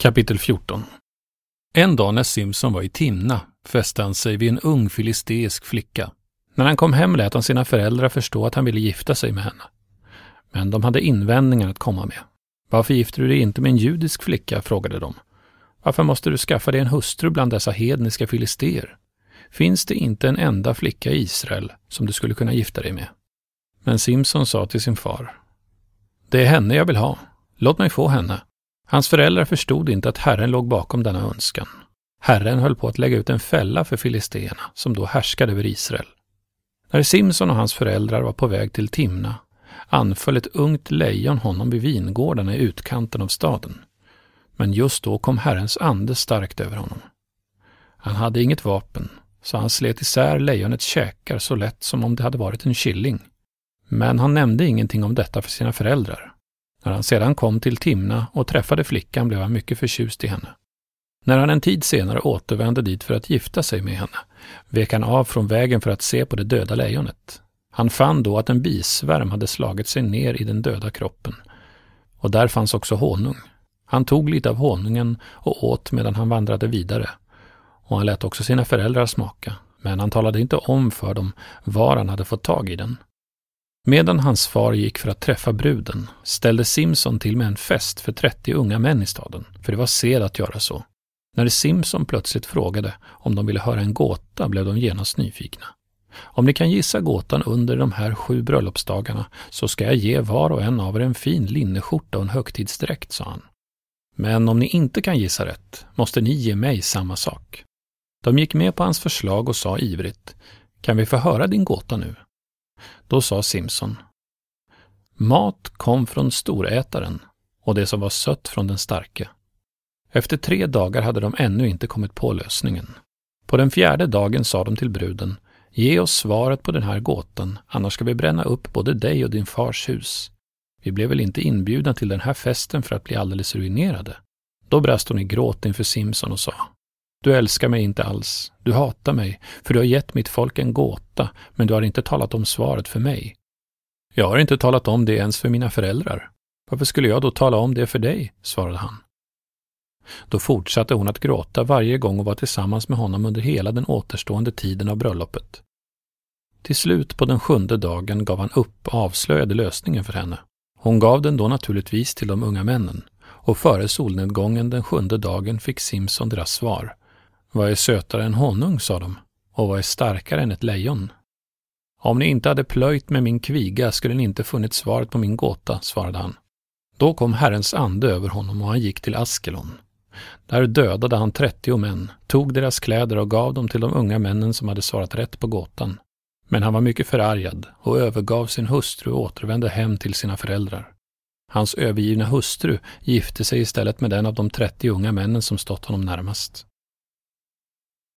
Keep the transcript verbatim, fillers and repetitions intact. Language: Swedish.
Kapitel fjorton. En dag när Simson var i Timna fäste han sig vid en ung filisteisk flicka. När han kom hem lät han sina föräldrar förstå att han ville gifta sig med henne. Men de hade invändningar att komma med. Varför gifter du dig inte med en judisk flicka, frågade de. Varför måste du skaffa dig en hustru bland dessa hedniska filisteer? Finns det inte en enda flicka i Israel som du skulle kunna gifta dig med? Men Simson sa till sin far: Det är henne jag vill ha. Låt mig få henne. Hans föräldrar förstod inte att Herren låg bakom denna önskan. Herren höll på att lägga ut en fälla för filisteerna som då härskade över Israel. När Simson och hans föräldrar var på väg till Timna anföll ett ungt lejon honom vid vingårdarna i utkanten av staden. Men just då kom Herrens ande starkt över honom. Han hade inget vapen, så han slet isär lejonets käkar så lätt som om det hade varit en killing. Men han nämnde ingenting om detta för sina föräldrar. När han sedan kom till Timna och träffade flickan blev han mycket förtjust i henne. När han en tid senare återvände dit för att gifta sig med henne vek han av från vägen för att se på det döda lejonet. Han fann då att en bisvärm hade slagit sig ner i den döda kroppen. Och där fanns också honung. Han tog lite av honungen och åt medan han vandrade vidare. Och han lät också sina föräldrar smaka, men han talade inte om för dem var han hade fått tag i den. Medan hans far gick för att träffa bruden ställde Simson till med en fest för trettio unga män i staden, för det var sed att göra så. När Simson plötsligt frågade om de ville höra en gåta blev de genast nyfikna. Om ni kan gissa gåtan under de här sju bröllopsdagarna så ska jag ge var och en av er en fin linneskjorta och en högtidsdräkt, sa han. Men om ni inte kan gissa rätt måste ni ge mig samma sak. De gick med på hans förslag och sa ivrigt: Kan vi få höra din gåta nu? Då sa Simson: Mat kom från storätaren och det som var sött från den starke. Efter tre dagar hade de ännu inte kommit på lösningen. På den fjärde dagen sa de till bruden: Ge oss svaret på den här gåtan, annars ska vi bränna upp både dig och din fars hus. Vi blev väl inte inbjudna till den här festen för att bli alldeles ruinerade. Då brast hon i gråt inför Simson och sa: Du älskar mig inte alls. Du hatar mig, för du har gett mitt folk en gåta, men du har inte talat om svaret för mig. Jag har inte talat om det ens för mina föräldrar. Varför skulle jag då tala om det för dig? Svarade han. Då fortsatte hon att gråta varje gång och var tillsammans med honom under hela den återstående tiden av bröllopet. Till slut på den sjunde dagen gav han upp och avslöjade lösningen för henne. Hon gav den då naturligtvis till de unga männen, och före solnedgången den sjunde dagen fick Simson deras svar. Vad är sötare än honung, sa de, och vad är starkare än ett lejon? Om ni inte hade plöjt med min kviga skulle ni inte funnit svaret på min gåta, svarade han. Då kom Herrens ande över honom och han gick till Askelon. Där dödade han trettio män, tog deras kläder och gav dem till de unga männen som hade svarat rätt på gåtan. Men han var mycket förargad och övergav sin hustru och återvände hem till sina föräldrar. Hans övergivna hustru gifte sig istället med den av de trettio unga männen som stått honom närmast.